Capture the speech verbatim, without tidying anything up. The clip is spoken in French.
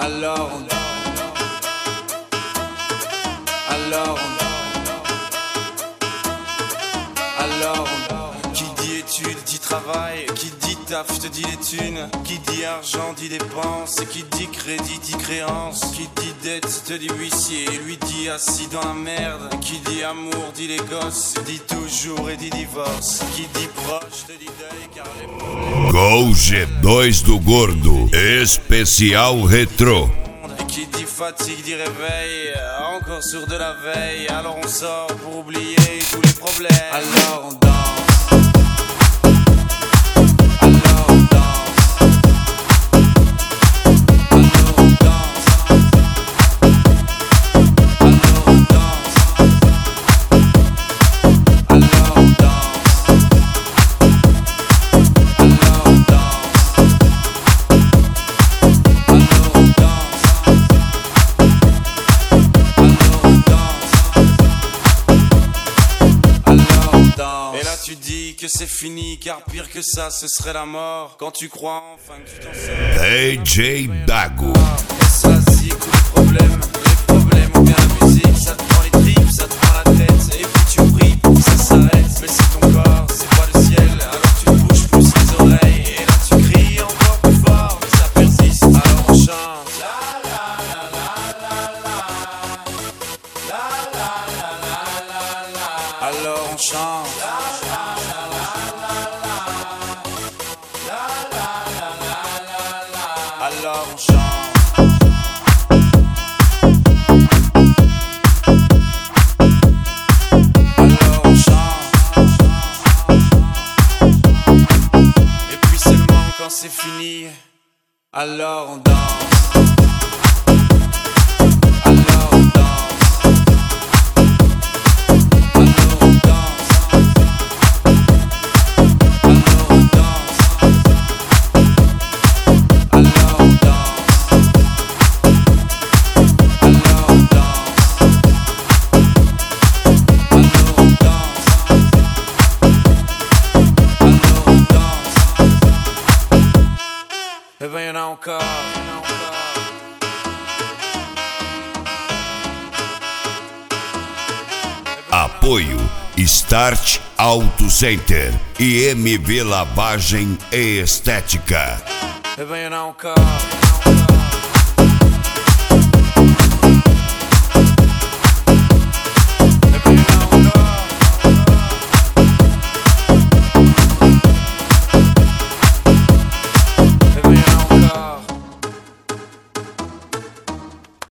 Alors on Alors on Alors on Qui dit études dit travail, qui dit taf te dit les thunes, qui dit argent dit dépenses, qui dit crédit dit créance, qui dit dette te dit huissier, lui dit assis dans la merde, qui dit amour dit les gosses, dit toujours et dit divorce, qui dit proche te dit deuil car les problèmes. Gol G dois do Gordo, especial rétro. Qui dit fatigue dit réveil, encore sur de la veille, alors on sort pour oublier tous les problèmes. Alors on danse. Et là tu dis que c'est fini, car pire que ça ce serait la mort. Quand tu crois enfin que tu t'en sors. D J Dago. Et ça c'est tous les problèmes. Les problèmes ou bien la musique, ça te prend les tripes, ça te prend la tête. Et puis tu pries pour que ça s'arrête. Mais c'est ton corps, c'est pas le ciel. Alors tu te bouges plus les oreilles. Et là tu cries encore plus fort, mais ça persiste. Alors on chante. La la la la la la. La la la la la la. Alors on chante. Alors on chante. Alors on chante. Et puis seulement quand c'est fini, alors on danse. Alors on danse. E ben y'en a encore, y'en a encore. Apoio Start Auto Center e M V Lavagem e Estética. E ben y'en a encore.